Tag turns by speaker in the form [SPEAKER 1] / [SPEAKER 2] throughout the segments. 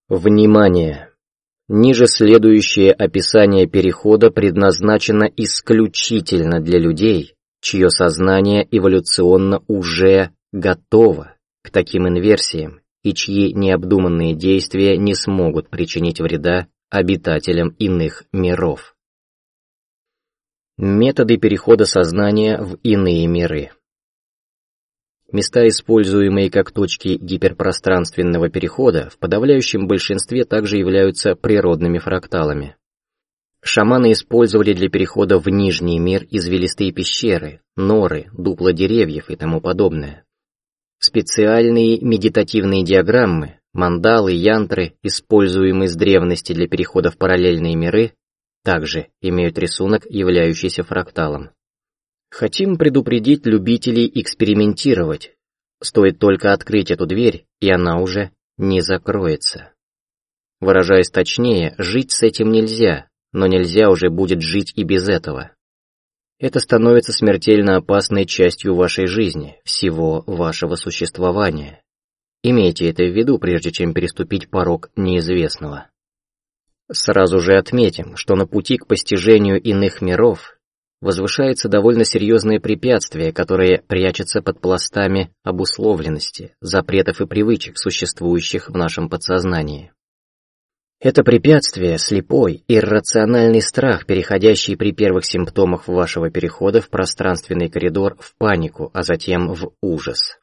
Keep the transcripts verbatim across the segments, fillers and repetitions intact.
[SPEAKER 1] Внимание! Ниже следующее описание перехода предназначено исключительно для людей, чье сознание эволюционно уже готово к таким инверсиям и чьи необдуманные действия не смогут причинить вреда обитателям иных миров. Методы перехода сознания в иные миры. Места, используемые как точки гиперпространственного перехода, в подавляющем большинстве также являются природными фракталами. Шаманы использовали для перехода в Нижний мир извилистые пещеры, норы, дупла деревьев и тому подобное. Специальные медитативные диаграммы, мандалы, янтры, используемые с древности для перехода в параллельные миры, также имеют рисунок, являющийся фракталом. Хотим предупредить любителей экспериментировать. Стоит только открыть эту дверь, и она уже не закроется. Выражаясь точнее, жить с этим нельзя, но нельзя уже будет жить и без этого. Это становится смертельно опасной частью вашей жизни, всего вашего существования. Имейте это в виду, прежде чем переступить порог неизвестного. Сразу же отметим, что на пути к постижению иных миров возвышается довольно серьезное препятствие, которое прячется под пластами обусловленности, запретов и привычек, существующих в нашем подсознании. Это препятствие — слепой, иррациональный страх, переходящий при первых симптомах вашего перехода в пространственный коридор в панику, а затем в ужас.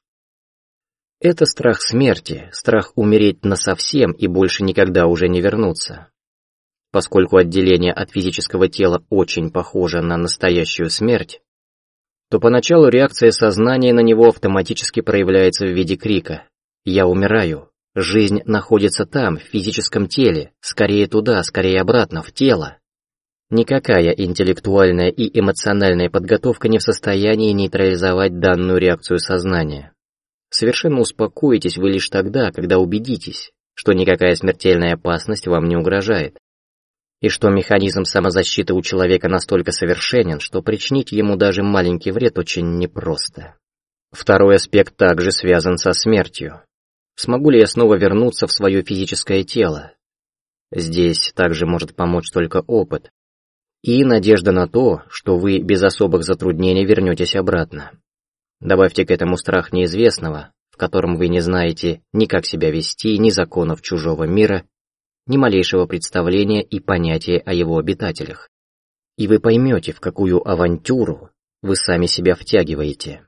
[SPEAKER 1] Это страх смерти, страх умереть насовсем и больше никогда уже не вернуться. Поскольку отделение от физического тела очень похоже на настоящую смерть, то поначалу реакция сознания на него автоматически проявляется в виде крика «Я умираю! Жизнь находится там, в физическом теле, скорее туда, скорее обратно, в тело!» Никакая интеллектуальная и эмоциональная подготовка не в состоянии нейтрализовать данную реакцию сознания. Совершенно успокоитесь вы лишь тогда, когда убедитесь, что никакая смертельная опасность вам не угрожает, и что механизм самозащиты у человека настолько совершенен, что причинить ему даже маленький вред очень непросто. Второй аспект также связан со смертью. Смогу ли я снова вернуться в свое физическое тело? Здесь также может помочь только опыт и надежда на то, что вы без особых затруднений вернетесь обратно. Добавьте к этому страх неизвестного, в котором вы не знаете ни как себя вести, ни законов чужого мира, ни малейшего представления и понятия о его обитателях. И вы поймете, в какую авантюру вы сами себя втягиваете.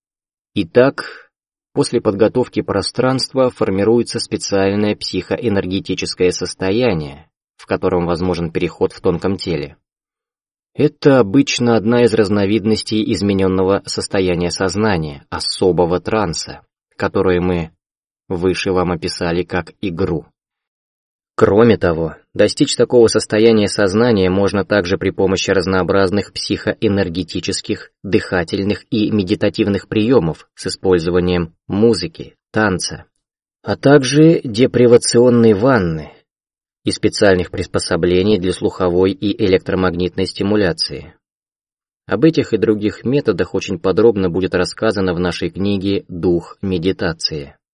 [SPEAKER 1] Итак, после подготовки пространства формируется специальное психоэнергетическое состояние, в котором возможен переход в тонком теле. Это обычно одна из разновидностей измененного состояния сознания, особого транса, которое мы выше вам описали как игру. Кроме того, достичь такого состояния сознания можно также при помощи разнообразных психоэнергетических, дыхательных и медитативных приемов с использованием музыки, танца, а также депривационной ванны и специальных приспособлений для слуховой и электромагнитной стимуляции. Об этих и других методах очень подробно будет рассказано в нашей книге «Дух медитации».